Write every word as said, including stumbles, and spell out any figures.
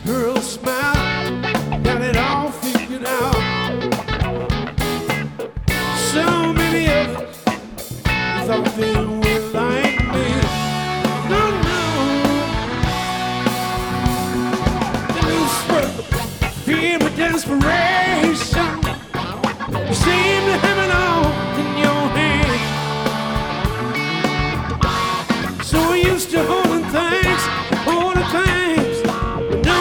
Her smile got it all figured out. So many others thought they were like me. No, no. The new spurt, fear with desperation.